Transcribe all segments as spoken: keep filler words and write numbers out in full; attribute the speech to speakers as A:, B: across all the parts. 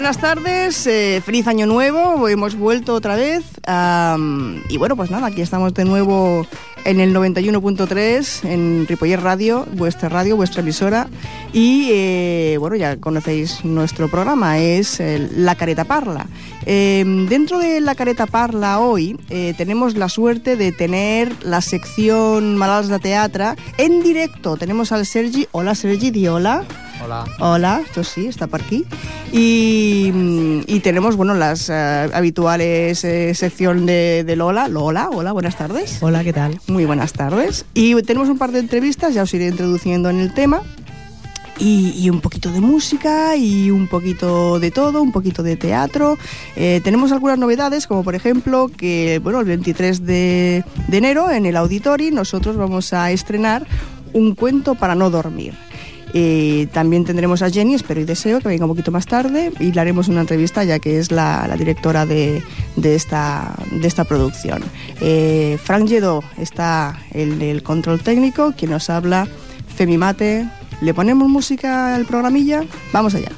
A: buenas tardes, eh, feliz año nuevo, hemos vuelto otra vez um, y bueno, pues nada, aquí estamos de nuevo en el noventa y uno punto tres, en Ripollet Radio, vuestra radio, vuestra emisora, y eh, bueno, ya conocéis nuestro programa, es eh, La Careta Parla. Eh, dentro de La Careta Parla hoy eh, tenemos la suerte de tener la sección Malalts de Teatre en directo. Tenemos al Sergi. Hola, Sergi, di hola.
B: Hola.
A: Hola, esto sí, está por aquí. Y, y tenemos, bueno, las uh, habituales eh, sección de, de Lola. Lola, hola, buenas tardes.
C: Hola, ¿qué tal?
A: Muy buenas tardes. Y tenemos un par de entrevistas, ya os iré introduciendo en el tema. Y, y un poquito de música y un poquito de todo, un poquito de teatro. Eh, tenemos algunas novedades, como por ejemplo que, bueno, el veintitrés de enero en el Auditori nosotros vamos a estrenar Un cuento para no dormir. Eh, también tendremos a Jenny, espero y deseo que venga un poquito más tarde, y le haremos una entrevista ya que es la, la directora de, de, esta, de esta producción. Eh, Frank Lledó está el, el control técnico, quien nos habla, Femi Mate. ¿Le ponemos música al programilla? Vamos allá.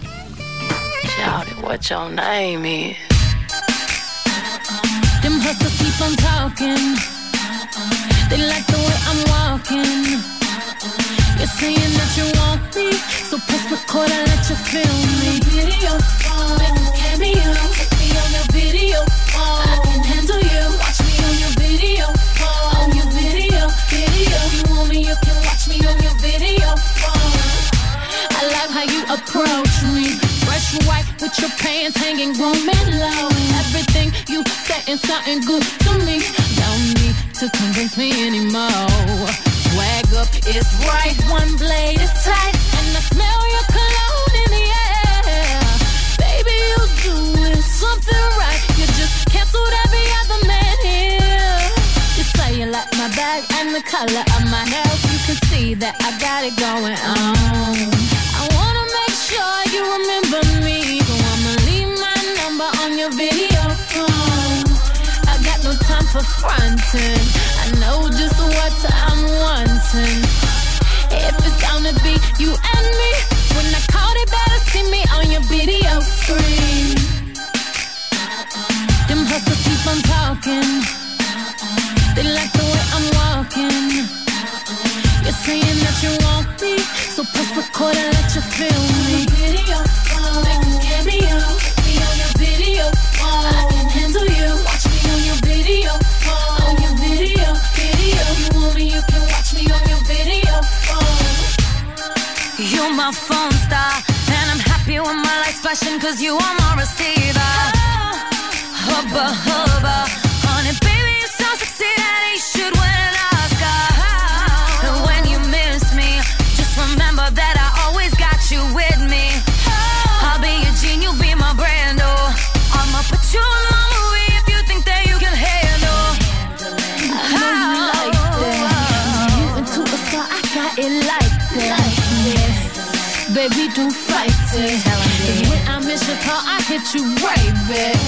D: You're saying that you want me, so press record and let you feel me. Video phone, make a cameo, take me on your video phone. I can handle you, watch me on your video phone. On your video, video. If you want me, you can watch me on your video phone. I like how you approach me, fresh and white with your pants hanging, grooming low. Everything you saying something good to me. Don't need to convince me anymore. Swag up is right, one blade is tight, and I smell your cologne in the air. Baby, you doing something right. You just canceled every other man here. You say you like my bag and the color of my nails. You can see that I got it going on. I wanna make sure you remember me, so I'ma leave my number on your video phone. I got no time for fronting, I know just what I'm wanting. If it's gonna be you and me, when I call it, better see me on your video screen. Them hustlers keep on talking, they like the way I'm walking. You're saying that you want me, so press record and let you feel me. Video phone, make a cameo, take me on your video phone. I can handle you, watch me on your video phone. On your video, video. If you want me, you can watch me on your video phone. You're my phone star, and I'm happy with my lights flashing, cause you are my receiver. Hubba, hubba, honey, baby, you so sexy that you should win an Oscar. And when you miss me, just remember that I always got you with me. I'll be your Jean, you'll be my Brando. I'ma put you in my movie if you think that you can handle. I know you like that. Moving to a star, I got it like that. Yeah. Baby, don't fight it. Cause when I miss your call, I hit you right back.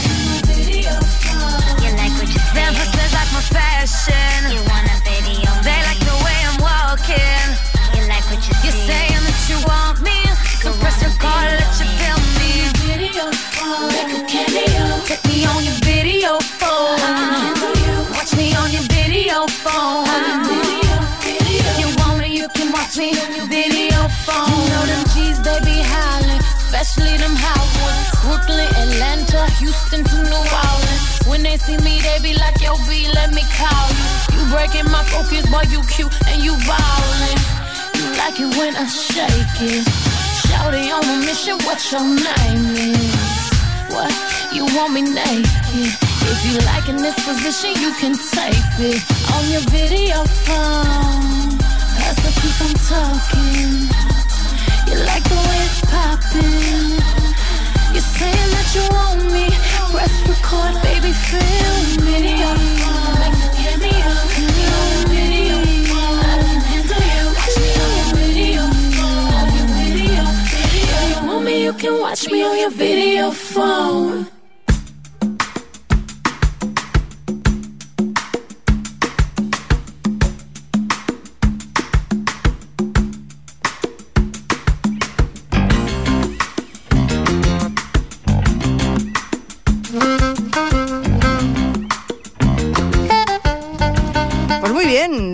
E: You like what you see.
D: Them hustlers like my fashion.
E: You want a video?
D: They like the way I'm walking.
E: You like what you see.
D: You're saying that you want me, so press record, let you feel me. Video phone, make a cameo, take me on your video phone. I can handle you, watch me on your video phone. On your video, video. If you want me, you can watch me on your video phone. You know them G's, they be hollering, especially them hot ones. Brooklyn, Atlanta, Houston to New Orleans. When they see me, they be like, yo, B, let me call you. You breaking my focus, boy, you cute and you ballin'. You like it when I shake it. Shawty on a mission, what your name is? What? You want me naked? If you like in this position, you can tape it on your video phone. Hustle, keep on talking. You like the way it's poppin'. You're saying that you want me. Press record, baby, feel me. Video phone, make a cameo, cameo, video phone. I can handle you, watch me on your video phone. On your video, video. If you want me, you can watch me on your video phone.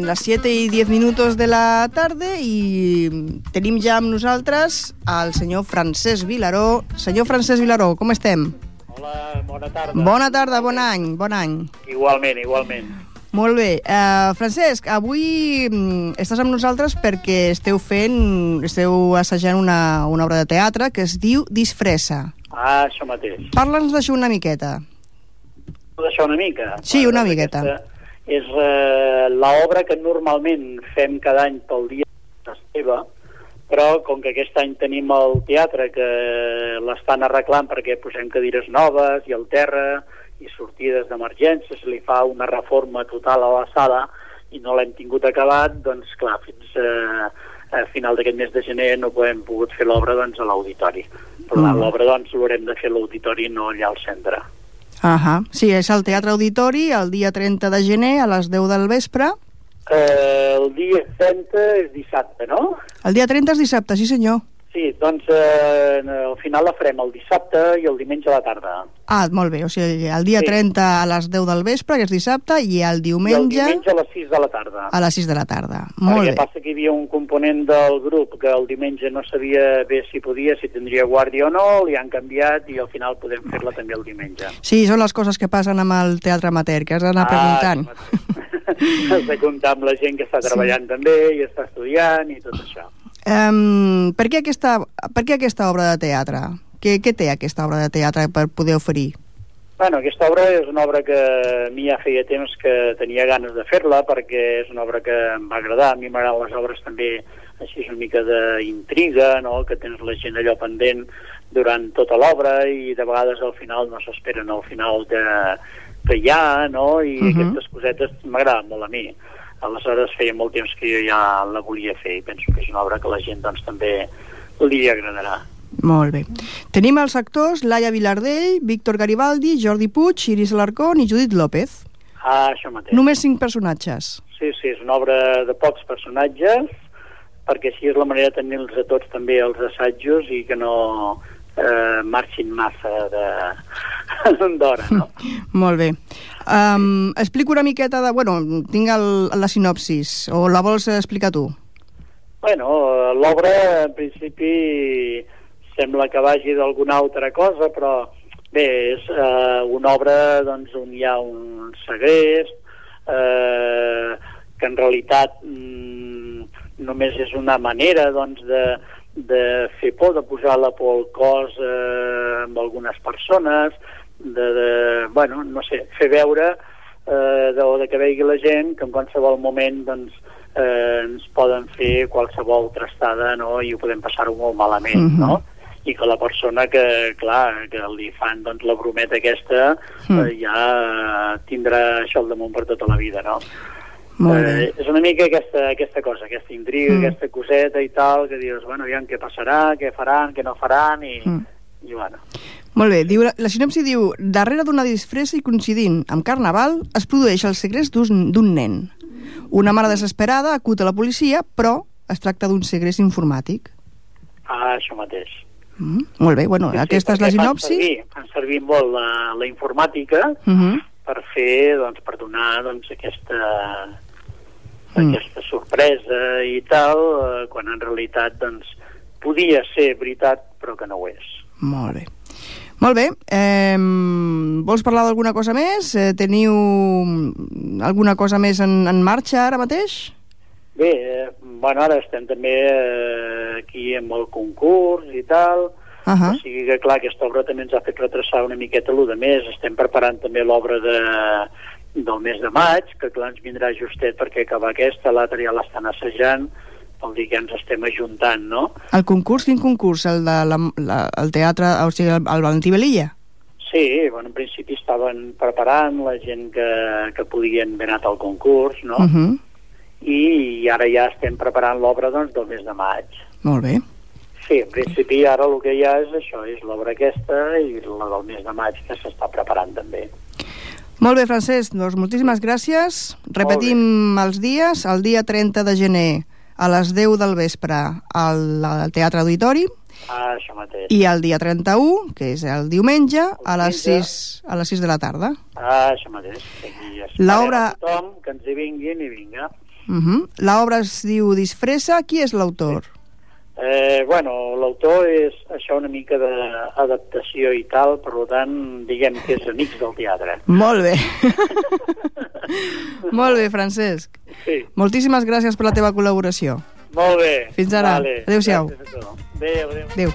A: las siete y diez minutos de la tarde i tenim ja amb nosaltres el senyor Francesc Vilaró. Senyor Francesc Vilaró, com estem?
B: Hola, bona tarda.
A: Bona tarda, bon any, bon any.
B: Igualment, igualment.
A: Molt bé. Uh, Francesc, avui mm, estàs amb nosaltres perquè esteu fent, esteu assajant una, una obra de teatre que es diu Disfressa.
B: Ah, això mateix.
A: Parla'ns d'això una miqueta.
B: D'això una mica?
A: Sí, una miqueta.
B: És eh, l'obra que normalment fem cada any pel dia d'Esteve, però com que aquest any tenim el teatre que l'estan arreglant perquè posem cadires noves i al terra i sortides d'emergència, se li fa una reforma total a la sala i no l'hem tingut acabat, doncs clar, fins eh, a final d'aquest mes de gener no hem pogut fer l'obra doncs, a l'auditori. Per tant, mm. l'obra doncs l'haurem de fer a l'auditori, no allà al centre.
A: Ahà. Sí, és al Teatre Auditori el dia trenta de gener a les deu del vespre.
B: Eh, el dia trenta és dissabte, no?
A: El dia trenta és dissabte, sí senyor.
B: Sí, doncs eh, al final la farem el dissabte i el diumenge a la tarda.
A: Ah, molt bé, o sigui, el dia sí. trenta a les deu del vespre, que és dissabte, i el diumenge...
B: I el diumenge a les sis de la tarda.
A: A les sis de la tarda, molt
B: Perquè
A: bé.
B: passa que hi havia un component del grup que el diumenge no sabia bé si podia, si tindria guàrdia o no, li han canviat i al final podem fer-la també el diumenge.
A: Sí, són les coses que passen amb el teatre amateur, que has d'anar
B: ah,
A: preguntant.
B: Has de comptar amb la gent que està treballant sí. també i està estudiant i tot això.
A: Um, per, què aquesta, per què aquesta obra de teatre? Què, què té aquesta obra de teatre per poder oferir?
B: Bueno, aquesta obra és una obra que a mi ja feia temps que tenia ganes de fer-la perquè és una obra que em va agradar. A mi m'agraden les obres també així una mica d'intriga, no? Que tens la gent allò pendent durant tota l'obra i de vegades al final no s'esperen al final que, que hi ha, no? I uh-huh. aquestes cosetes m'agraden molt a mi. Aleshores feia molt temps que jo ja la volia fer i penso que és una obra que la gent doncs també li agradarà.
A: Molt bé. Tenim els actors Laia Vilardell, Víctor Garibaldi, Jordi Puig, Iris Alarcón i Judit López.
B: Ah, això mateix.
A: Només cinc personatges.
B: Sí, sí, és una obra de pocs personatges perquè així és la manera de tenir-los a tots també els assajos i que no eh, marxin massa d'hora, no?
A: Molt bé. Um, explico una miqueta de... Bueno, tinc el, la sinopsis, o la vols explicar tu?
B: Bueno, l'obra en principi sembla que vagi d'alguna altra cosa, però bé, és eh, una obra doncs, on hi ha un segrest, eh, que en realitat mm, només és una manera doncs, de, de fer por, de posar la por al cos eh, amb algunes persones, de, de, bueno, no sé, fer veure eh, de, de que vegi la gent que en qualsevol moment doncs, eh, ens poden fer qualsevol trastada, no? I ho podem passar-ho molt malament, mm-hmm. no? I que la persona que, clar, que li fan doncs, la brometa aquesta mm. eh, ja tindrà això al damunt per tota la vida, no? Eh, és una mica aquesta, aquesta cosa, aquesta intriga, mm. aquesta coseta i tal, que dius, bueno, aviam què passarà, què faran, què no faran, i, mm. i bueno...
A: Molt bé, diu, la sinopsi diu: darrere d'una disfressa i coincidint amb Carnaval es produeix el segrest d'un nen. Una mare desesperada acut a la policia, però es tracta d'un segrest informàtic.
B: Ah, això mateix.
A: Mm, molt bé, bueno, sí, aquesta sí, és la sinopsi.
B: Fan servir, fan servir molt la, la informàtica uh-huh. per fer, doncs, per donar doncs, aquesta, mm. aquesta sorpresa i tal, eh, quan en realitat doncs, podia ser veritat, però que no ho és.
A: Molt bé. Molt bé, eh, vols parlar d'alguna cosa més? Eh, teniu alguna cosa més en, en marxa ara mateix?
B: Bé, eh, bueno, ara estem també eh, aquí amb el concurs i tal, uh-huh. o sigui que clar, aquesta obra també ens ha fet retrasar una miqueta l'u de mes, estem preparant també l'obra de, del mes de maig, que clar ens vindrà justet perquè acabar aquesta, l'altra ja l'estan assajant, vol dir que ens estem ajuntant, no?
A: El concurs, quin concurs? El de la, la, el teatre, o sigui, el, el Valentí Velilla?
B: Sí, bueno, en principi estaven preparant la gent que, que podien haver anat al concurs, no? Uh-huh. I ara ja estem preparant l'obra doncs, del mes de maig.
A: Molt bé.
B: Sí, en principi ara el que hi ha és això, és l'obra aquesta i la del mes de maig que s'està preparant també.
A: Molt bé, Francesc, doncs moltíssimes gràcies. Repetim els dies, el dia trenta de gener a les deu del vespre al, al Teatre Auditori.
B: Ah, això mateix.
A: I el dia trenta-u, que és el diumenge, el a, les sis, a les sis de la tarda.
B: Ah, això mateix. L'obra... tothom que ens hi vinguin i vinga.
A: Uh-huh. L'obra es diu Disfressa. Qui és l'autor?
B: Eh, bueno, l'autor és això una mica d'adaptació i tal, per tant, diguem que és Amics del Teatre.
A: Molt bé. Molt bé, Francesc.
B: Sí.
A: Moltíssimes gràcies per la teva col·laboració.
B: Molt bé.
A: Fins ara.
B: Vale.
A: Adéu-siau.
B: Adéu, adéu.
A: Adéu.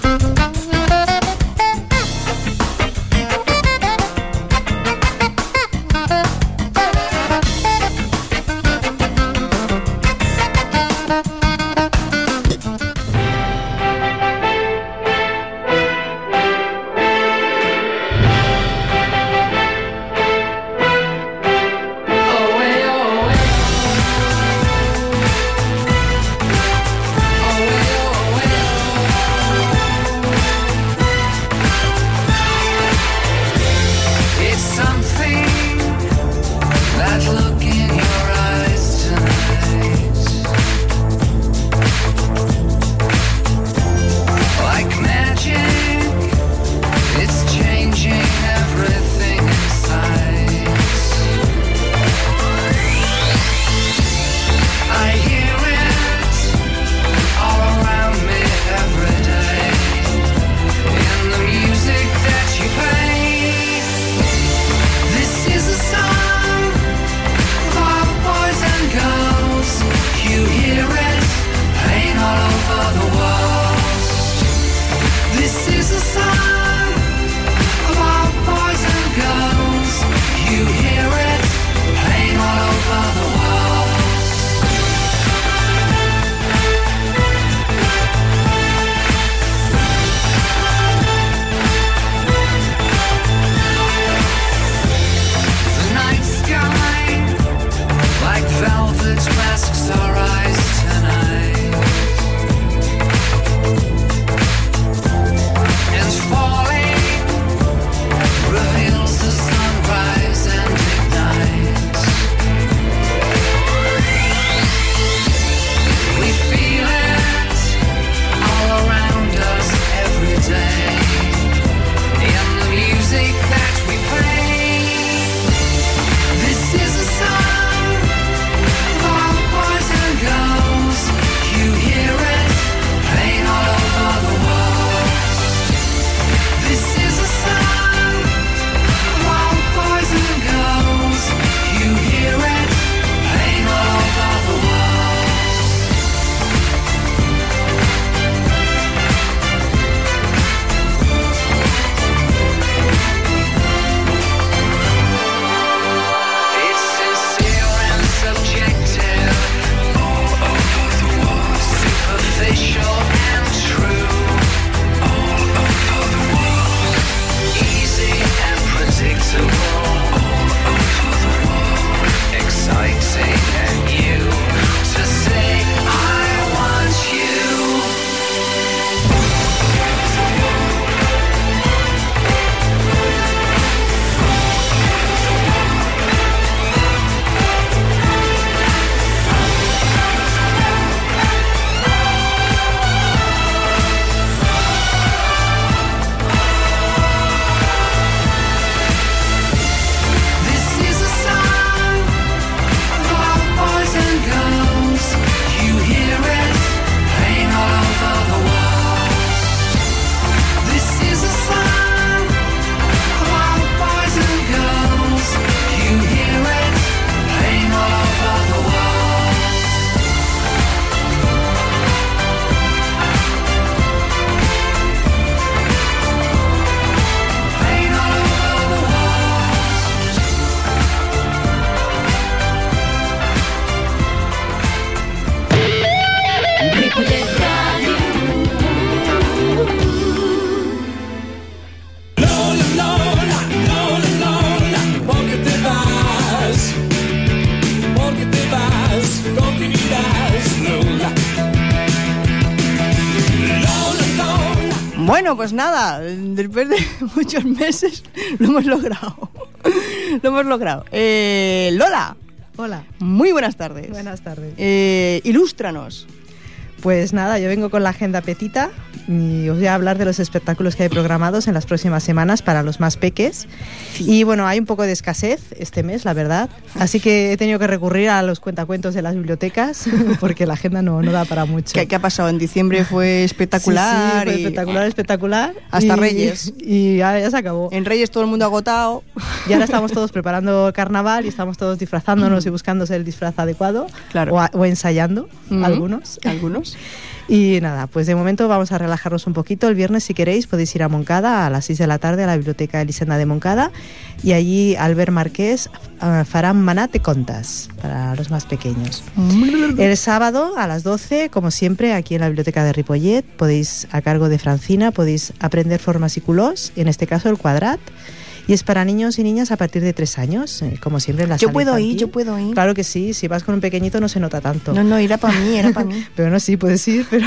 A: Bueno, pues nada, después de muchos meses lo hemos logrado. Lo hemos logrado. Eh, Lola.
C: Hola.
A: Muy buenas tardes.
C: Buenas tardes.
A: Eh, ilústranos.
C: Pues nada, yo vengo con la agenda Petita y os voy a hablar de los espectáculos que hay programados en las próximas semanas para los más peques. Y bueno, hay un poco de escasez este mes, la verdad, así que he tenido que recurrir a los cuentacuentos de las bibliotecas porque la agenda no, no da para mucho.
A: ¿Qué, qué ha pasado? En diciembre fue espectacular.
C: Sí, sí, fue
A: y...
C: espectacular, espectacular.
A: Hasta
C: y,
A: Reyes.
C: Y ya, ya se acabó.
A: En Reyes todo el mundo agotado.
C: Y ahora estamos todos preparando el carnaval y estamos todos disfrazándonos y buscándose el disfraz adecuado.
A: Claro.
C: O, a, o ensayando,
A: Mm-hmm.
C: algunos.
A: Algunos.
C: Y nada, pues de momento vamos a relajarnos un poquito. El viernes, si queréis, podéis ir a Moncada a las seis de la tarde a la Biblioteca Elisenda de Moncada y allí Albert Marqués uh, farán manat de contas para los más pequeños. El sábado a las doce, como siempre, aquí en la Biblioteca de Ripollet, podéis, a cargo de Francina, podéis aprender formas y colors, en este caso el quadrat. Y es para niños y niñas a partir de tres años, eh, como siempre en la
A: Yo
C: sala
A: puedo
C: infantil.
A: ir, yo puedo ir.
C: Claro que sí, si vas con un pequeñito no se nota tanto.
A: No, no, era para mí, era para mí.
C: Pero no, sí, puedes ir, pero...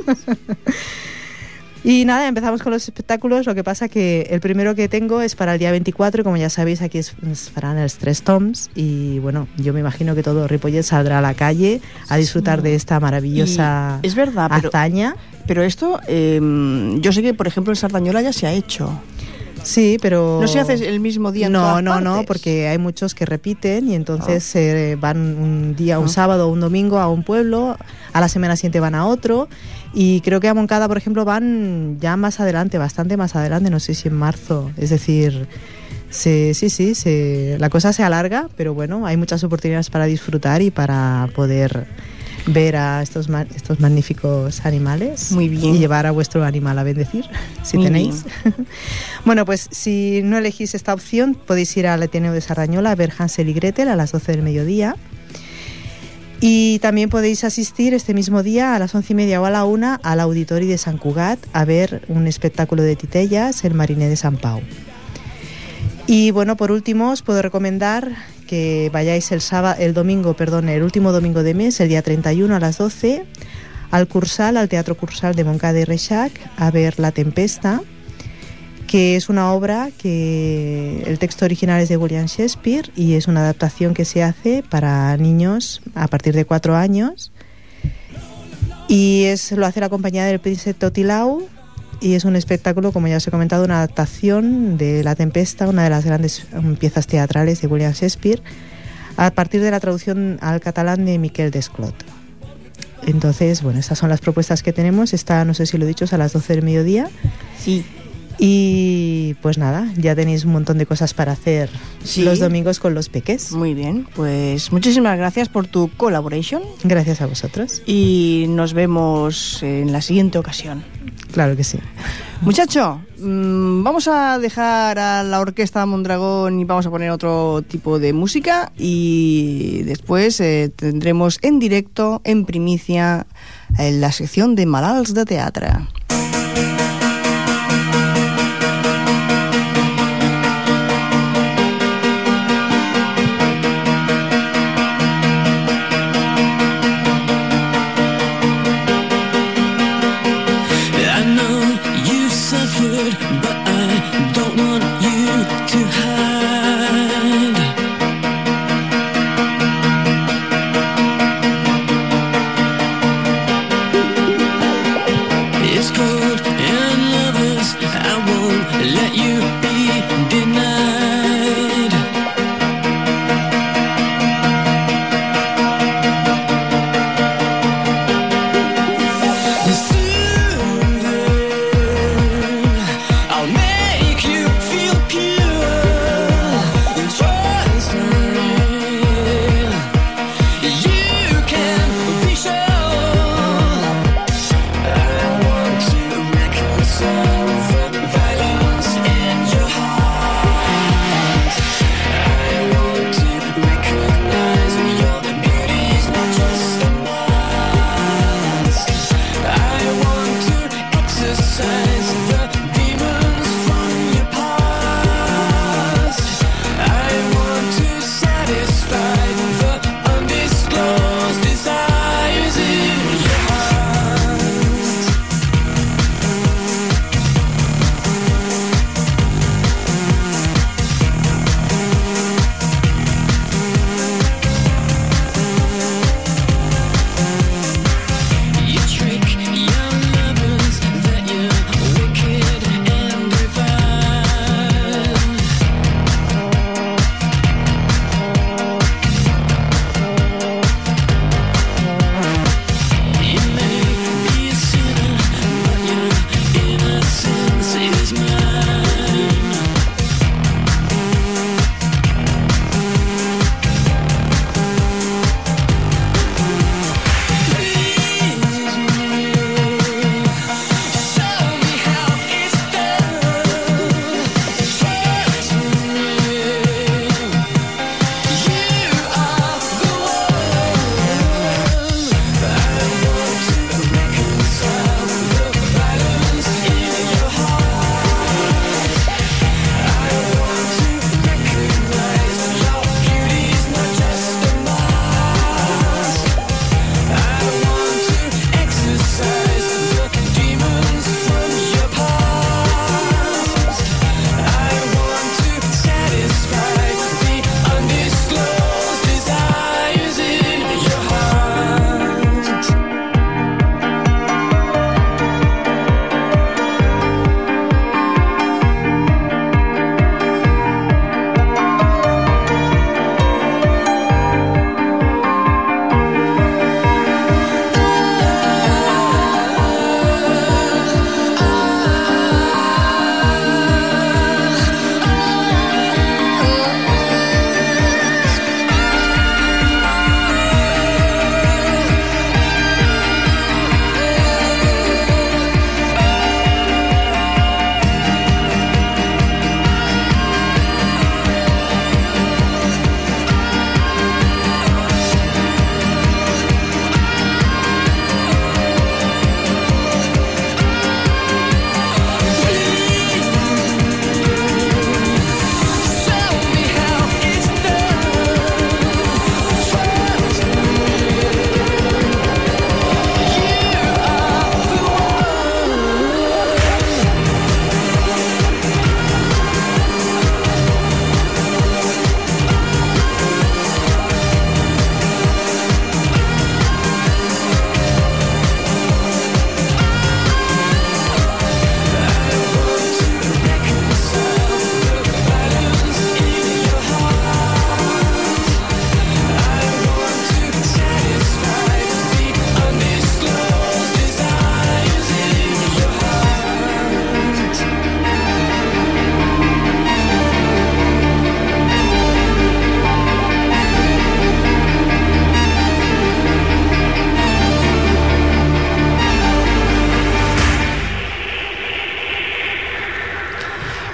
C: Y nada, empezamos con los espectáculos. Lo que pasa que el primero que tengo es para el día veinticuatro y como ya sabéis aquí es, es farán els tres toms y bueno, yo me imagino que todo Ripollet saldrá a la calle a disfrutar de esta maravillosa
A: Y es verdad, pero,
C: hazaña.
A: pero esto, eh, yo sé que por ejemplo en Sardañola ya se ha hecho.
C: Sí, pero...
A: ¿No se hace el mismo día en
C: No,
A: todas
C: no, no,
A: partes?
C: porque hay muchos que repiten y entonces eh, van un día, un sábado o un domingo a un pueblo, a la semana siguiente van a otro y creo que a Moncada, por ejemplo, van ya más adelante, bastante más adelante, no sé si en marzo, es decir... Se, sí, sí, se, la cosa se alarga, pero bueno, hay muchas oportunidades para disfrutar y para poder ver a estos, ma- estos magníficos animales.
A: Muy bien.
C: Y llevar a vuestro animal a bendecir, si
A: Muy
C: tenéis. Bueno, pues si no elegís esta opción, podéis ir al Ateneo de Sardañola a ver Hansel y Gretel a las doce del mediodía. Y también podéis asistir este mismo día a las once y media o a la una al Auditori de Sant Cugat a ver un espectáculo de titellas, El mariner de Sant Pau. Y bueno, por último, os puedo recomendar que vayáis el sábado, el domingo, perdón, el último domingo de mes, el día treinta y uno a las doce, al Cursal, al Teatro Cursal de Moncada y Reixac, a ver La Tempesta, que es una obra que el texto original es de William Shakespeare y es una adaptación que se hace para niños a partir de cuatro años. Y es, lo hace la compañía del Príncipe Totilau. Y es un espectáculo, como ya os he comentado, una adaptación de La Tempesta, una de las grandes um, piezas teatrales de William Shakespeare, a partir de la traducción al catalán de Miquel Desclot. Entonces, bueno, estas son las propuestas que tenemos. Esta, no sé si lo he dicho, es a las doce del mediodía.
A: Sí.
C: Y pues nada, ya tenéis un montón de cosas para hacer
A: Sí.
C: los domingos con los peques.
A: Muy bien, pues muchísimas gracias por tu colaboración
C: Gracias a vosotros.
A: y nos vemos en la siguiente ocasión.
C: Claro que sí.
A: Muchacho, mmm, vamos a dejar a la orquesta Mondragón y vamos a poner otro tipo de música y después eh, tendremos en directo, en primicia, en la sección de Malalts de Teatre.
F: I know you suffered, but I don't want you to hide. It's cold and lovers, I won't let you be denied. I'll make you feel pure.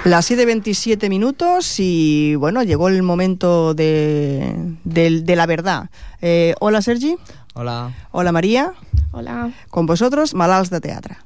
A: Las siete veintisiete minutos y bueno, llegó el momento de, de, de la verdad. Eh, hola, Sergi.
G: Hola.
A: Hola, María.
H: Hola.
A: Con vosotros, Malalts de Teatre.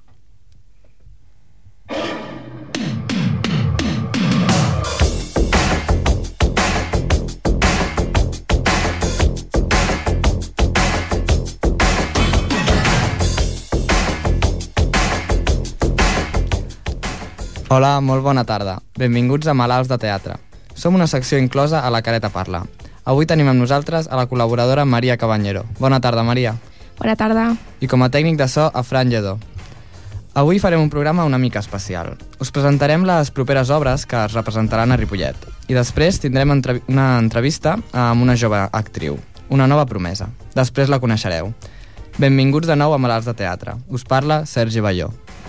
G: Hola, molt bona tarda. Benvinguts a Malalts de Teatre. Som una secció inclosa a La Careta Parla. Avui tenim amb nosaltres a la col·laboradora Maria Cabanyero. Bona tarda, Maria.
H: Bona tarda.
G: I com a tècnic de so, a Fran Lledó. Avui farem un programa una mica especial. Us presentarem les properes obres que es representaran a Ripollet. I després tindrem entrev- una entrevista amb una jove actriu, una nova promesa. Després la coneixereu. Benvinguts de nou a Malalts de Teatre. Us parla Sergi Balló.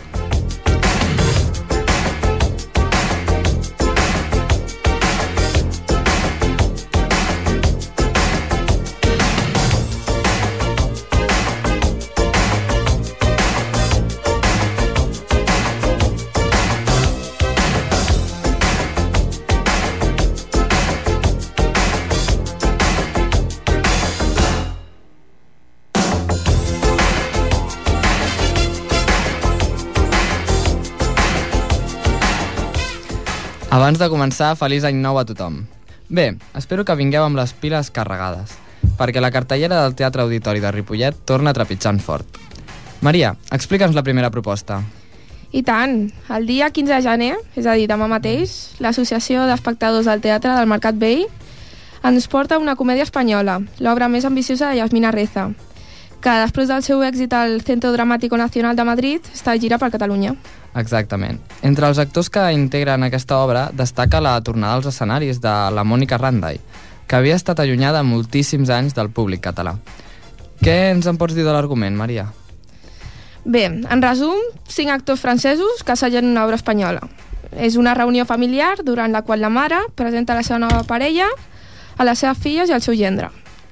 G: Abans de començar, feliç any nou a tothom. Bé, espero que vingueu amb les piles carregades, perquè la cartellera del Teatre Auditori de Ripollet torna trepitjant fort. Maria, explica'ns la primera proposta.
H: I tant, el dia quinze de gener, és a dir, demà mateix, l'Associació d'Espectadors del Teatre del Mercat Vell ens porta una comèdia espanyola, l'obra més ambiciosa de Yasmina Reza, que després del seu èxit al Centro Dramático Nacional de Madrid està de gira per Catalunya.
G: Exactament. Entre els actors que integren aquesta obra destaca la tornada als escenaris de la Mònica Randay, que havia estat allunyada moltíssims anys del públic català. Què ens en pots dir de l'argument, Maria?
H: Bé, en resum, cinc actors francesos que assagen una obra espanyola. És una reunió familiar durant la qual la mare presenta la seva nova parella a les seves filles i al seu gendre.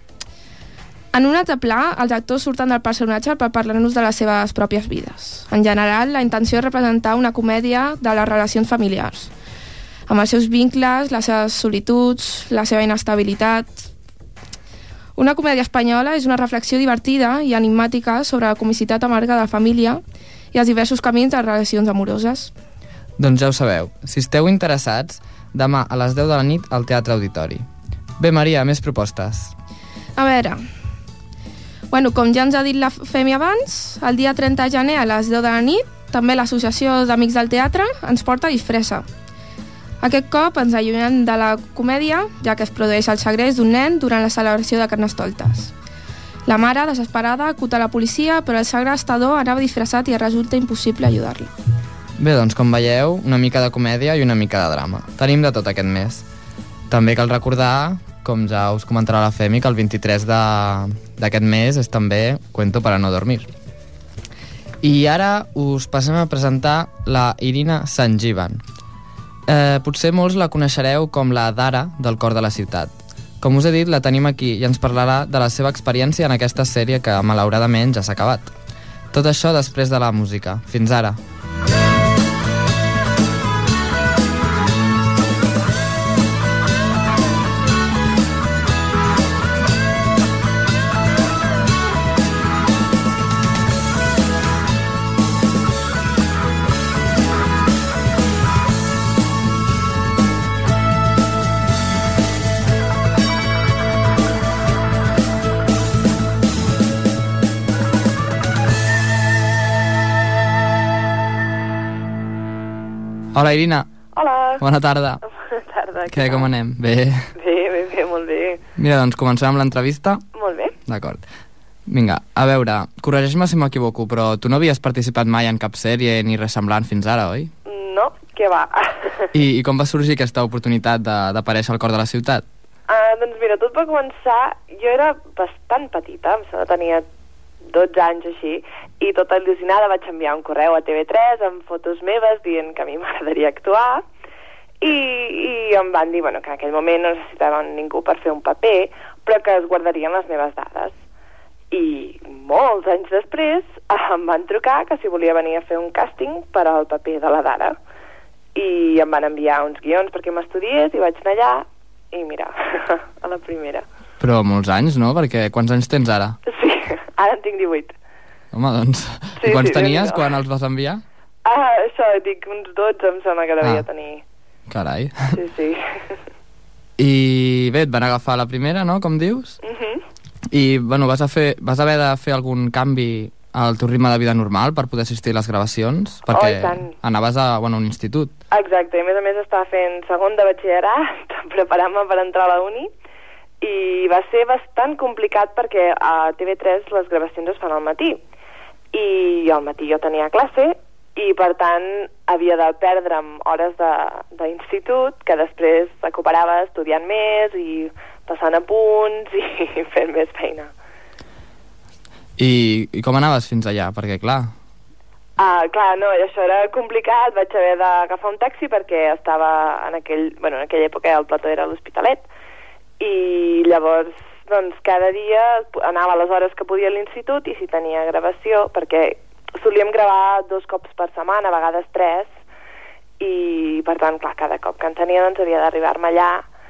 H: En un altre pla, els actors surten del personatge per parlar-nos de les seves pròpies vides. En general, la intenció és representar una comèdia de les relacions familiars, amb els seus vincles, les seves solituds, la seva inestabilitat. Una comèdia espanyola és una reflexió divertida i enigmàtica sobre la comicitat amarga de la família i els diversos camins de relacions amoroses.
G: Doncs ja ho sabeu. Si esteu interessats, demà a les deu de la nit al Teatre Auditori. Bé, Maria, més propostes.
H: A veure... Bueno, com ja ens ha dit la Femi abans, el dia trenta de gener a les deu de la nit, també l'Associació d'Amics del Teatre ens porta disfressa. Aquest cop ens allunyen de la comèdia, ja que es produeix el segrest d'un nen durant la celebració de Carnestoltes. La mare, desesperada, acuta la policia, però el segrestador anava disfressat i resulta impossible ajudar-lo.
G: Bé, doncs com veieu, una mica de comèdia i una mica de drama. Tenim de tot aquest mes. També cal recordar, com ja us comentarà la Femi, que el vint-i-tres d'aquest mes és també Cuento para no dormir. I ara us passem a presentar la Irina Sanjivan. Eh, potser molts la coneixereu com la Dara del Cor de la Ciutat. Com us he dit, la tenim aquí i ens parlarà de la seva experiència en aquesta sèrie que malauradament ja s'ha acabat. Tot això després de la música. Fins ara. Hola, Irina.
I: Hola.
G: Bona tarda.
I: Bona tarda.
G: Què, com anem? Bé.
I: Bé, bé, bé, molt bé.
G: Mira, doncs comencem amb l'entrevista.
I: Molt bé.
G: D'acord. Vinga, a veure, corregeix-me si m'equivoco, però tu no havies participat mai en cap sèrie ni res semblant fins ara, oi?
I: No, què va?
G: I, i com va sorgir aquesta oportunitat d'aparèixer al Cor de la Ciutat?
I: Uh, doncs mira, tot va començar... Jo era bastant petita, em sembla que tenia dotze anys així, i tota il·lusionada vaig enviar un correu a T V tres amb fotos meves dient que a mi m'agradaria actuar, i, i em van dir bueno, que en aquell moment no necessitaven ningú per fer un paper, però que es guardarien les meves dades. I molts anys després em van trucar que si volia venir a fer un càsting per al paper de la Dara. i em van enviar uns guions perquè m'estudiés i vaig anar allà i mira, a la primera.
G: Però molts anys, no? Perquè quants anys tens ara?
I: Sí, ara en tinc divuit.
G: Home, doncs...
I: Sí,
G: I quants
I: sí,
G: tenies
I: sí, no.
G: quan els vas enviar?
I: Ah, això, dic, uns dotze em sembla que devia
G: Ah.
I: tenir.
G: Carai.
I: Sí, sí.
G: I bé, et van agafar la primera, no?, com dius?
I: Mhm.
G: I, bueno, vas, a fer, vas haver de fer algun canvi al teu ritme de vida normal per poder assistir a les gravacions? Perquè
I: Oh, i tant.
G: anaves a, bueno, a un institut.
I: Exacte, i a més a més estava fent segon de batxillerat, preparant-me per entrar a la uni, i va ser bastant complicat perquè a T V tres les gravacions es fan al matí, i al matí jo tenia classe, i per tant havia de perdre'm hores de- d'institut, que després recuperava estudiant més i passant apunts i fent més feina.
G: I, I com anaves fins allà? Perquè, clar,
I: Ah, clar, no, i això era complicat, vaig haver d'agafar un taxi perquè estava en aquell, bueno, en aquella època el plató era a l'Hospitalet, i llavors, doncs, cada dia anava a les hores que podia a l'institut i si tenia gravació, perquè solíem gravar dos cops per setmana, a vegades tres, i per tant, clar, cada cop que en tenia, doncs, havia d'arribar-me allà,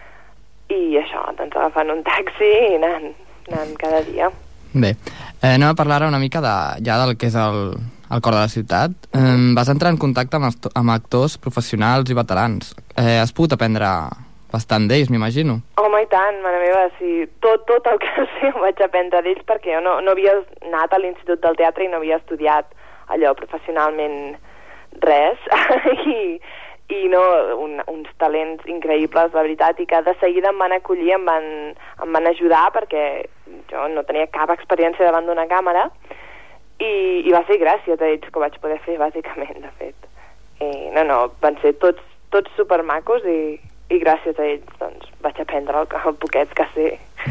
I: i això, doncs, agafant un taxi i anant, anant cada dia.
G: bé. Eh, anem a parlar ara una mica de, ja del que és el, el cor de la ciutat. Eh, vas entrar en contacte amb, asto- amb actors professionals i veterans. Eh, has pogut aprendre bastant d'ells, m'imagino.
I: Home, i tant, mare meva, sí, tot, tot el que sé ho vaig aprendre d'ells perquè jo no, no havia anat a l'Institut del Teatre i no havia estudiat allò professionalment res i, i no, un, uns talents increïbles, la veritat, i que de seguida em van acollir, em van, em van ajudar perquè jo no tenia cap experiència davant d'una càmera i, i va ser gràcies a ells que ho vaig poder fer, bàsicament, de fet. I no, no, van ser tots, tots supermacos i, i gràcies a ells doncs, vaig aprendre el, el poquet que sé.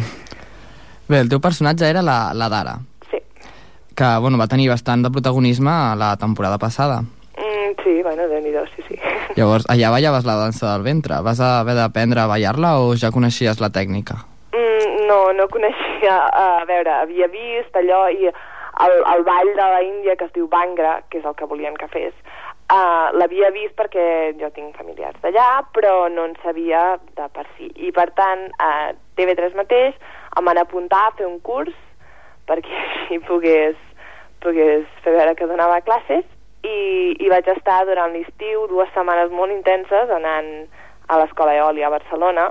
G: Bé, el teu personatge era la, la Dara.
I: Sí.
G: Que, bueno, va tenir bastant de protagonisme a la temporada passada.
I: Mm, sí, bueno, déu-n'hi-do, sí, sí.
G: Llavors, allà ballaves la dansa del ventre. Vas haver d'aprendre a ballar-la o ja coneixies la tècnica?
I: Mm, no, no coneixia, a veure, havia vist allò i el, el ball de la Índia que es diu Bhangra, que és el que volien que fes, uh, l'havia vist perquè jo tinc familiars d'allà, però no en sabia de per si. I per tant, a T V tres mateix em van apuntar a fer un curs perquè així pogués, pogués fer veure que donava classes i, i vaig estar durant l'estiu dues setmanes molt intenses anant a l'Escola Eòlia a Barcelona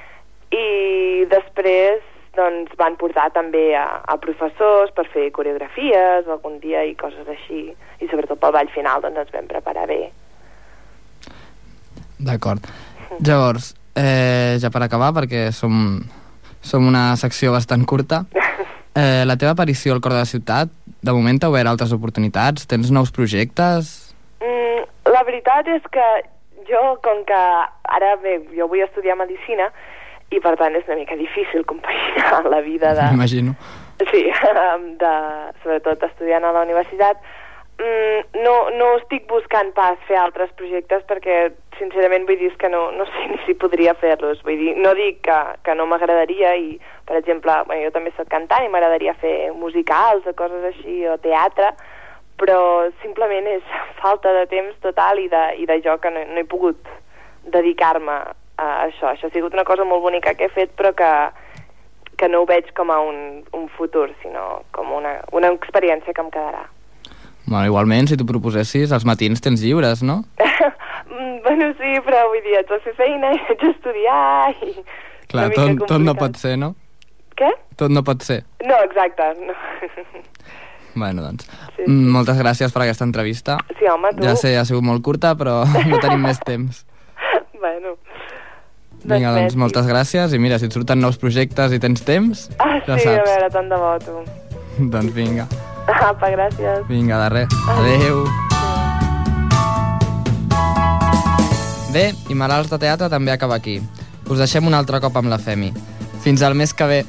I: i després doncs, van portar també a, a professors per fer coreografies algun dia i coses així i sobretot pel ball final doncs ens vam preparar bé.
G: D'acord. Llavors, eh, ja per acabar, perquè som, som una secció bastant curta, eh, la teva aparició al cor de la ciutat, de moment t'ha obert altres oportunitats? Tens nous projectes?
I: Mm, la veritat és que jo, com que ara bé, jo vull estudiar Medicina i per tant és una mica difícil compaginar la vida de...
G: M'imagino.
I: Sí, de, sobretot estudiant a la universitat. Mm, no, no estic buscant pas fer altres projectes perquè sincerament vull dir que no, no sé ni si podria fer-los. Vull dir, no dic que, que no m'agradaria i, per exemple, bueno, jo també soc cantant i m'agradaria fer musicals o coses així, o teatre, però simplement és falta de temps total i de, i de jo que no, no he pogut dedicar-me a això. Això ha sigut una cosa molt bonica que he fet, però que, que no ho veig com a un, un futur, sinó com una, una experiència que em quedarà.
G: Bueno, igualment, si t'ho proposessis, els matins tens lliures, no?
I: Bueno, sí, però vull dir, haig de fer feina i haig d'estudiar i...
G: Clar, tot, tot no pot ser, no?
I: Què?
G: Tot no pot ser.
I: No, exacte. No.
G: Bueno, doncs,
I: Sí, sí.
G: mm, moltes gràcies per aquesta entrevista.
I: Sí, home, tu.
G: Ja sé, ha sigut molt curta, però no tenim més temps.
I: Bueno.
G: Vinga, doncs,
I: merci.
G: moltes gràcies. I mira, si et surten nous projectes i tens temps,
I: Ah,
G: ja
I: sí, a
G: saps.
I: veure, tant de bo, tu.
G: Doncs vinga.
I: Apa, gràcies.
G: Vinga, de res. Adéu. Bé, i Malalts de Teatre també acaba aquí. Us deixem un altre cop amb la Femi. Fins al mes que ve.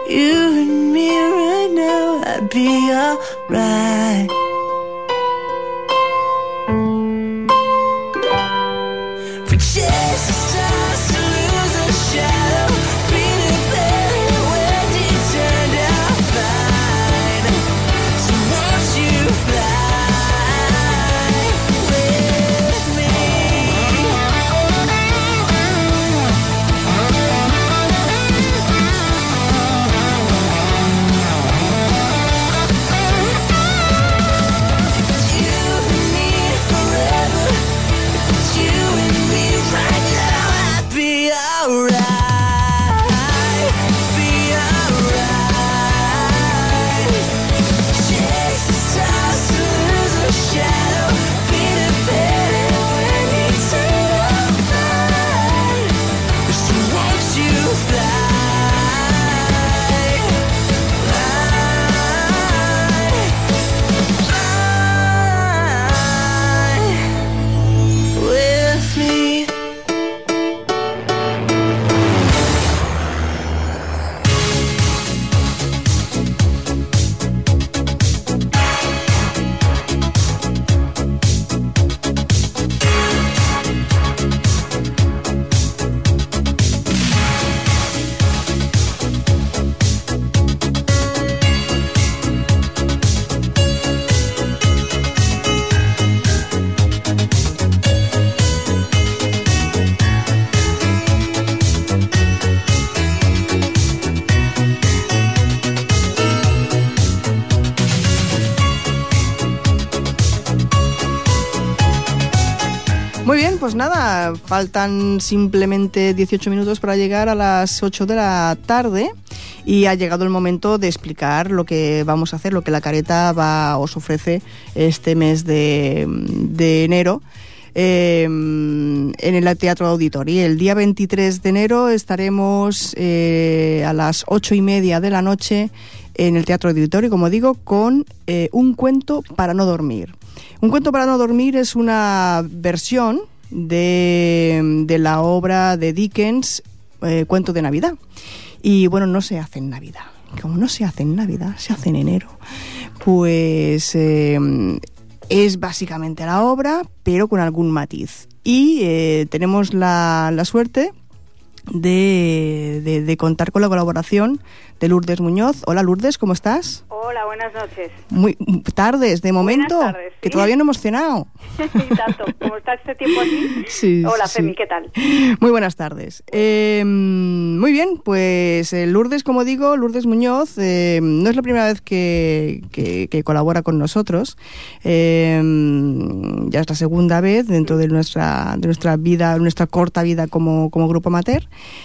F: you and me right now, I'd be alright. We chase the stars to lose a shadow, breathing better when you turned out fine. So won't you fly with me? If it's you and me forever, if it's you and me right now, I'd be alright, be alright. Chase the stars to lose a shadow, be defeated when you turn out fine. So won't you fly, fly, fly with me?
A: Muy bien, pues nada, faltan simplemente dieciocho minutos para llegar a las ocho de la tarde y ha llegado el momento de explicar lo que vamos a hacer, lo que la Careta va, os ofrece este mes de, de enero. Eh, en el Teatro Auditori. El día veintitrés de enero estaremos eh, a las ocho y media de la noche en el Teatro Auditori, como digo, con eh, un cuento para no dormir. Un cuento para no dormir es una versión de, de la obra de Dickens, eh, Cuento de Navidad. Y bueno, no se hace en Navidad. Como no se hace en Navidad, se hace en enero. Pues eh, es básicamente la obra, pero con algún matiz. Y eh, tenemos la, la suerte de, de, de contar con la colaboración de Lourdes Muñoz. Hola Lourdes, ¿cómo estás?
J: Hola, buenas noches.
A: Muy tardes, de momento,
J: Buenas tardes,
A: que
J: ¿sí?
A: todavía no hemos cenado.
J: Y tanto, como está este tiempo aquí.
A: Sí,
J: Hola,
A: sí.
J: Femi, ¿qué tal?
A: Muy buenas tardes. Eh, muy bien, pues eh, Lourdes, como digo, Lourdes Muñoz, eh, no es la primera vez que, que, que colabora con nosotros. Eh, ya es la segunda vez dentro de nuestra, de nuestra vida, nuestra corta vida como, como grupo amateur.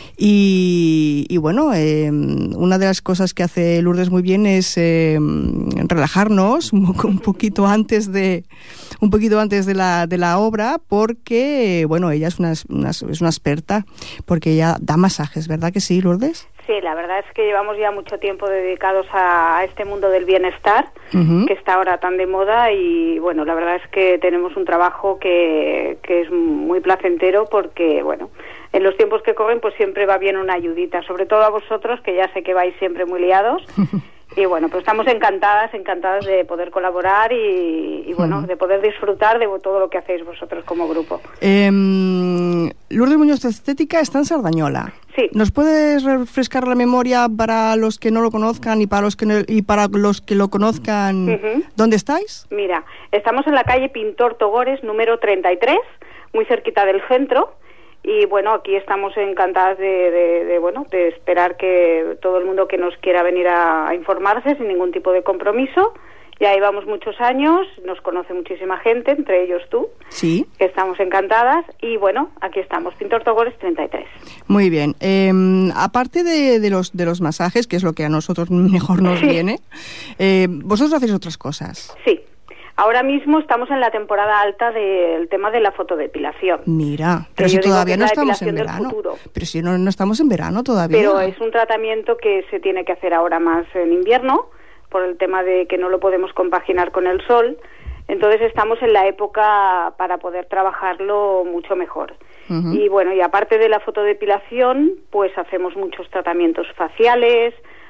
A: Y, y bueno, eh, una de las cosas que hace Lourdes muy bien es eh, relajarnos un, poco, un poquito antes de un poquito antes de la, de la obra, porque bueno, ella es una, una, es una experta, porque ella da masajes, ¿verdad que sí, Lourdes?
J: Sí, la verdad es que llevamos ya mucho tiempo dedicados a, a este mundo del bienestar,
A: Uh-huh.
J: que está ahora tan de moda, y bueno, la verdad es que tenemos un trabajo que, que es muy placentero, porque bueno, en los tiempos que corren pues siempre va bien una ayudita, sobre todo a vosotros, que ya sé que vais siempre muy liados. Y bueno, pues estamos encantadas, encantadas de poder colaborar y, y bueno,
A: Uh-huh.
J: de poder disfrutar de todo lo que hacéis vosotros como grupo.
A: Eh, Lourdes Muñoz de Estética está en Sardañola.
J: Sí.
A: ¿Nos puedes refrescar la memoria para los que no lo conozcan y para los que no- y para los que lo conozcan?
J: Ujú.
A: ¿Dónde estáis?
J: Mira, estamos en la calle Pintor Togores, número treinta y tres, muy cerquita del centro. Y bueno, aquí estamos encantadas de, de, de, bueno, de esperar que todo el mundo que nos quiera venir a, a informarse sin ningún tipo de compromiso. Ya llevamos muchos años, nos conoce muchísima gente, entre ellos tú,
A: Sí.
J: que estamos encantadas. Y bueno, aquí estamos, Pintor Togores treinta y tres.
A: Muy bien. Eh, aparte de, de los de los masajes, que es lo que a nosotros mejor nos
J: Sí.
A: viene, eh, vosotros hacéis otras cosas.
J: Sí, ahora mismo estamos en la temporada alta del tema de la fotodepilación.
A: Mira, pero
J: Que
A: si
J: yo digo
A: todavía
J: que
A: no
J: es la
A: estamos en
J: depilación del
A: verano.
J: futuro.
A: Pero si no, no estamos en verano todavía.
J: Pero es un tratamiento que se tiene que hacer ahora más en invierno, por el tema de que no lo podemos compaginar con el sol. Entonces estamos en la época para poder trabajarlo mucho mejor.
A: Ujú.
J: Y bueno, y aparte de la fotodepilación, pues hacemos muchos tratamientos faciales,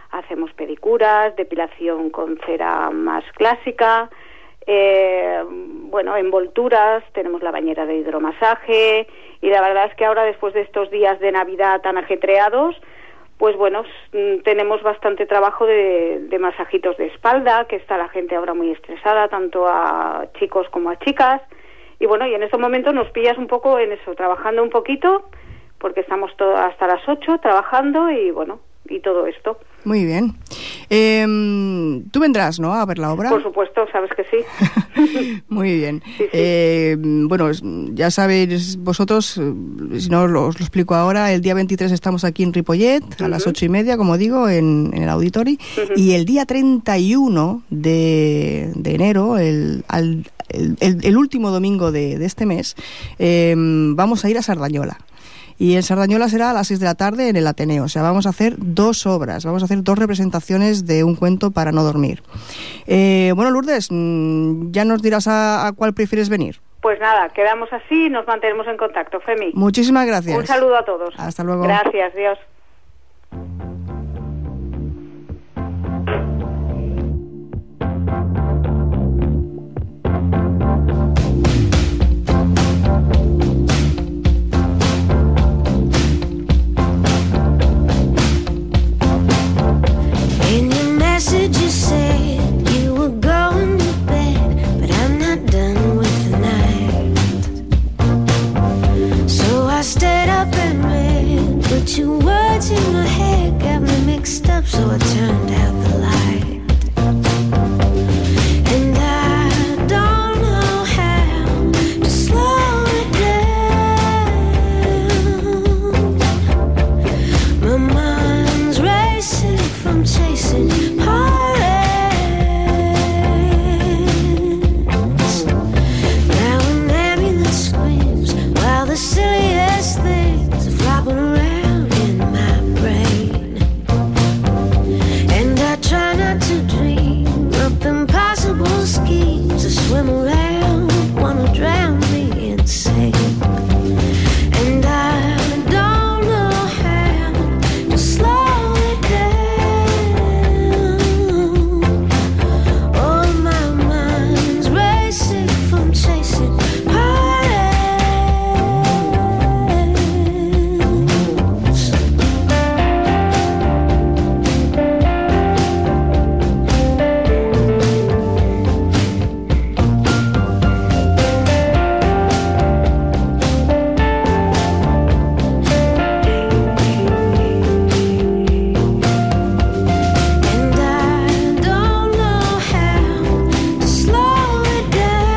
J: hacemos pedicuras, depilación con cera más clásica, eh, bueno, envolturas, tenemos la bañera de hidromasaje, y la verdad es que ahora, después de estos días de Navidad tan ajetreados, pues bueno, s- tenemos bastante trabajo de, de masajitos de espalda, que está la gente ahora muy estresada, tanto a chicos como a chicas. Y bueno, y en estos momentos nos pillas un poco en eso, trabajando un poquito, porque estamos todo hasta las ocho trabajando y bueno, y todo esto.
A: Muy bien. Eh, Tú vendrás, ¿no?, a ver la obra.
J: Por supuesto, sabes que sí.
A: Muy bien.
J: Sí, sí.
A: Eh, bueno, es- ya sabéis vosotros, eh, si no os lo, os lo explico ahora, el día veintitrés estamos aquí en Ripollet, a las ocho y media, como digo, en, en el Auditori,
J: Ujú.
A: y el día treinta y uno de, de enero, el, al- el, el- el último domingo de, de este mes, eh, vamos a ir a Sardañola. Y en Sardañola será a las seis de la tarde en el Ateneo. O sea, vamos a hacer dos obras, vamos a hacer dos representaciones de un cuento para no dormir. Eh, bueno, Lourdes, mm, ya nos dirás a, a cuál prefieres venir.
J: Pues nada, quedamos así y nos mantenemos en contacto, Femi.
A: Muchísimas gracias.
J: Un saludo a todos.
A: Hasta luego.
J: Gracias, Dios.
F: In your message you said you were going to bed, but I'm not done with the night. So I stayed up and read, but your words in my head got me mixed up, so I turned out the light. And I don't know how to slow it down. My mind's racing from chasing heartaches. Now an ambulance screams while the silliest things are flopping around in my brain. And I try not to dream up impossible schemes that swim around, wanna drown me insane. And I don't know how to slow it down. Oh, my mind's racing from chasing heartaches. And I don't know how to slow it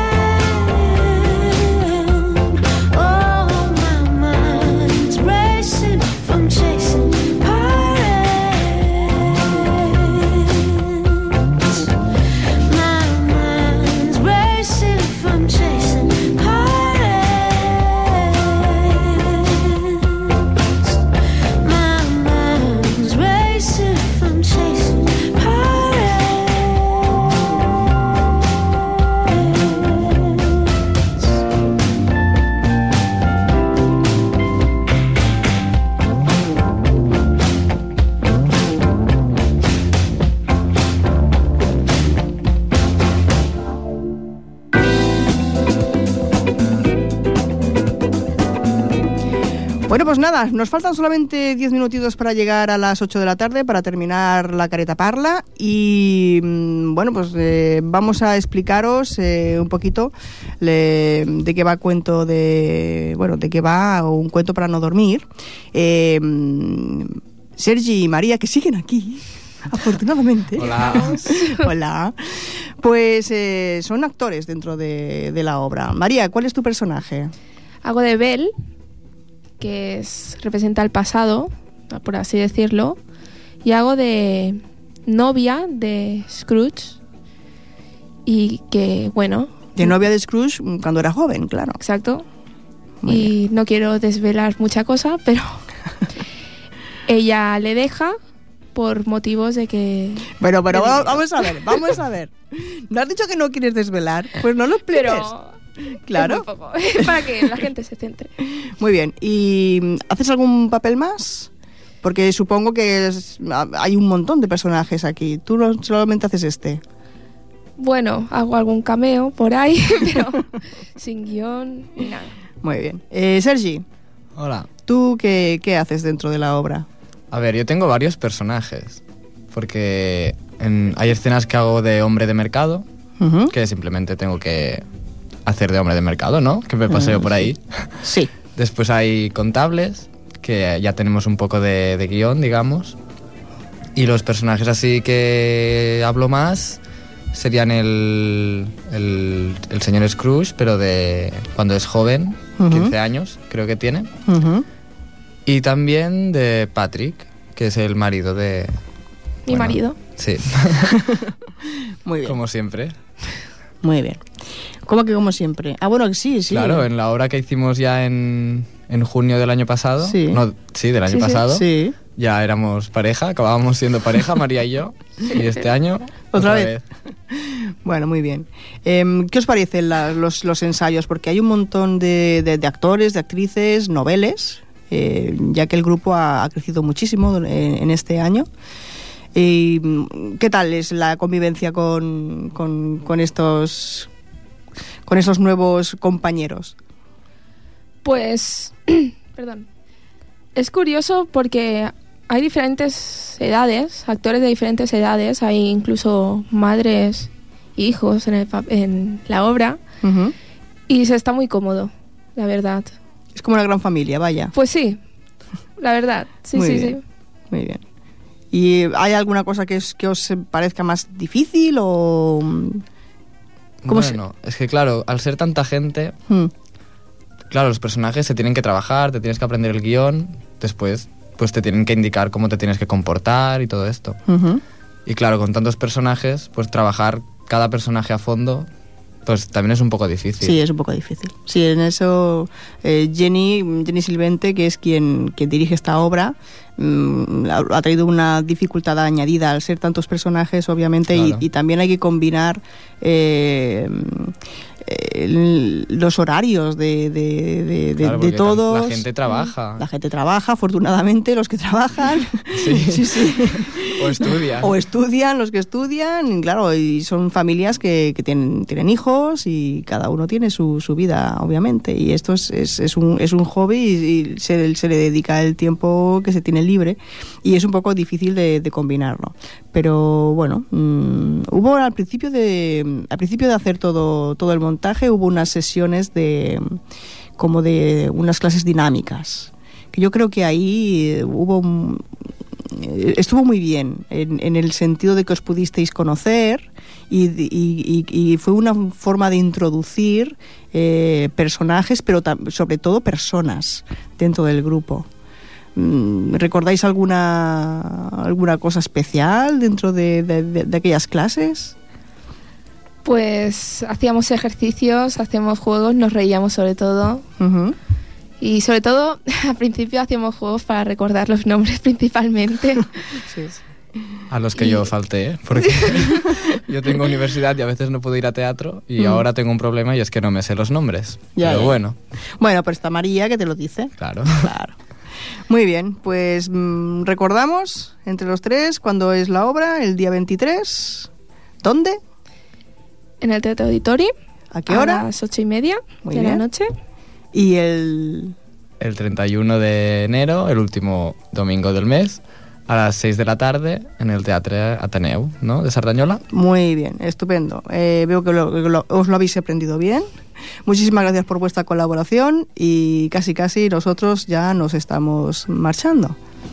F: down. Oh, my mind's racing from chasing heartaches. My mind's racing from chasing heartaches. My mind's racing from chasing heartaches.
A: Bueno, pues nada, nos faltan solamente diez minutitos para llegar a las ocho de la tarde para terminar la Careta Parla y mm, bueno, pues eh, vamos a explicaros eh, un poquito le- de qué va el cuento de, bueno, de qué va un cuento para no dormir. Eh, mm, Sergi y María, que siguen aquí, afortunadamente.
G: Hola.
A: Hola. Pues eh, son actores dentro de, de la obra. María, ¿cuál es tu personaje?
H: Hago de Belle, que es, representa el pasado, por así decirlo, y hago de novia de Scrooge, y que, bueno,
A: De novia de Scrooge mm, cuando era joven, claro.
H: exacto,
A: Muy
H: y no quiero desvelar mucha cosa, pero ella le deja por motivos de que...
A: Bueno, pero
H: de
A: va-
H: dinero.
A: vamos a ver, vamos a ver. ¿No has dicho que no quieres desvelar? Pues no lo expliques.
H: Pero...
A: Claro.
H: es muy poco, para que la gente se centre.
A: Muy bien. ¿Y mm, haces algún papel más? Porque supongo que es- hay un montón de personajes aquí. Tú no solamente haces este.
H: Bueno, hago algún cameo por ahí, pero sin guión ni nada.
A: Muy bien. Eh, Sergi,
G: Hola.
A: ¿tú qué, qué haces dentro de la obra?
G: A ver, yo tengo varios personajes. Porque en- hay escenas que hago de hombre de mercado,
A: Ujú.
G: que simplemente tengo que hacer de hombre de mercado, ¿no? Que me paseo
A: Mm,
G: por ahí.
A: Sí.
G: Después hay contables, que ya tenemos un poco de, de guión, digamos. Y los personajes así que hablo más serían el, el, el señor Scrooge, pero de cuando es joven,
A: Ujú.
G: quince años creo que tiene.
A: Ujú.
G: Y también de Patrick, que es el marido de...
H: Mi
G: bueno,
H: marido.
G: Sí,
A: Muy bien.
G: como siempre.
A: Muy bien. ¿Cómo que como siempre? Ah, bueno, sí, sí.
G: Claro, en la obra que hicimos ya en, en junio del año pasado,
A: Sí.
G: no, sí, del año
A: Sí, sí,
G: pasado,
A: sí.
G: ya éramos pareja, acabábamos siendo pareja, María y yo, y este año
A: ¿Otra vez? Bueno, muy bien. Em, ¿Qué os parecen la- los, los ensayos? Porque hay un montón de, de- de actores, de actrices, noveles, eh, ya que el grupo ha, ha crecido muchísimo en, en este año. Y, mm, ¿qué tal es la convivencia con, con, con estos con esos nuevos compañeros?
H: Pues, perdón. Es curioso porque hay diferentes edades, actores de diferentes edades, hay incluso madres e hijos en, el pa- en la obra,
A: Ujú.
H: y se está muy cómodo, la verdad.
A: Es como una gran familia, vaya.
H: Pues sí, la verdad, sí,
A: Muy
H: sí,
A: bien.
H: sí.
A: Muy bien. ¿Y hay alguna cosa que, es, que os parezca más difícil o...? ¿Cómo se-
G: Bueno, es que claro, al ser tanta gente,
A: Hmm.
G: claro, los personajes se tienen que trabajar, te tienes que aprender el guión, después pues te tienen que indicar cómo te tienes que comportar y todo esto.
A: Ujú.
G: Y claro, con tantos personajes, pues trabajar cada personaje a fondo, pues también es un poco difícil.
A: Sí, es un poco difícil. Sí, en eso eh, Jenny, Jenny Silvente, que es quien, quien dirige esta obra, mm, ha, ha traído una dificultad añadida al ser tantos personajes, obviamente, y-
G: Claro.
A: y, también hay que combinar eh, el- los horarios de, de, de, de-
G: Claro,
A: de
G: porque
A: todos.
G: la gente trabaja.
A: La gente trabaja, afortunadamente, los que trabajan.
G: Sí.
A: sí, sí.
G: O estudia.
A: O estudian los que estudian, y claro, y son familias que, que tienen, tienen hijos y cada uno tiene su, su vida, obviamente. Y esto es, es, es, un, es un hobby y, y se, se le dedica el tiempo que se tiene libre y es un poco difícil de, de combinarlo. Pero bueno, mmm, hubo al principio de al principio de hacer todo, todo el montaje, hubo unas sesiones de como de unas clases dinámicas. Que yo creo que ahí eh, hubo un- eh, estuvo muy bien en, en el sentido de que os pudisteis conocer y, y- y- y fue una forma de introducir eh, personajes, pero tam- sobre todo personas dentro del grupo. Mm, ¿Recordáis alguna alguna cosa especial dentro de, de- de- de aquellas clases?
H: Pues hacíamos ejercicios, hacíamos juegos, nos reíamos sobre todo.
A: Ujú.
H: Y sobre todo, al principio hacíamos juegos para recordar los nombres principalmente.
A: Sí.
G: A los que yo falté, porque yo tengo universidad y a veces no puedo ir a teatro y
A: Mm.
G: ahora tengo un problema y es que no me sé los nombres.
A: Ya,
G: Pero
A: ya.
G: bueno,
A: Bueno, pero está María que te lo dice.
G: claro.
A: Claro. Muy bien, pues mm, recordamos entre los tres cuándo es la obra, el día veintitrés. ¿Dónde?
H: En el Teatro Auditori.
A: ¿A qué hora?
H: A las ocho y media
A: Muy
H: de
A: bien.
H: la noche.
A: Y el...
G: El treinta y uno de enero, el último domingo del mes, a las seis de la tarde en el Teatro Ateneu, ¿no? De Sardañola.
A: Muy bien, estupendo. Eh, veo que, lo- que lo- os lo habéis aprendido bien. Muchísimas gracias por vuestra colaboración y casi casi nosotros ya nos estamos marchando.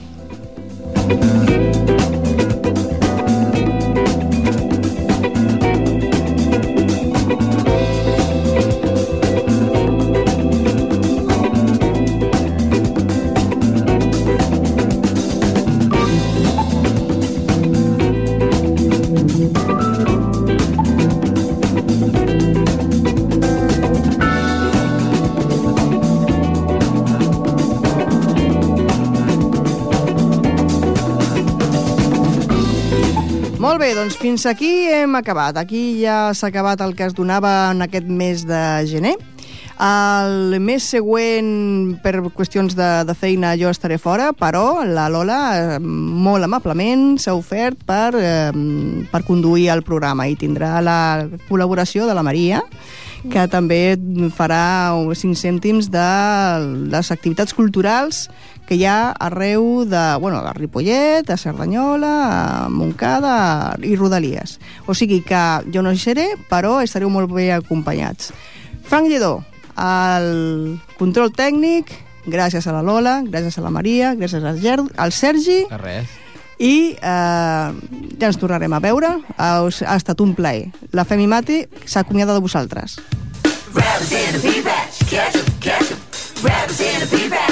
A: Molt bé, doncs fins aquí hem acabat. Aquí ja s'ha acabat el que es donava en aquest mes de gener. El mes següent, per qüestions de, de feina, jo estaré fora, però la Lola, eh, molt amablement, s'ha ofert per, eh, per conduir el programa i tindrà la col·laboració de la Maria, que també farà cinc cèntims de les activitats culturals que hi ha arreu de, bueno, de Ripollet, a Cerdanyola, a Montcada i Rodalies. O sigui que jo no hi seré, però estareu molt bé acompanyats. Frank Lledó, el control tècnic, gràcies a la Lola, gràcies a la Maria, gràcies al, Ger al Sergi.
G: De res.
A: I eh, ja ens tornarem a veure. Ha, ha estat un plaer. La Femi Mati s'acomiada de vosaltres.
F: Rabbits in a pea patch, catch 'em, catch 'em. Rabbits in a pea patch.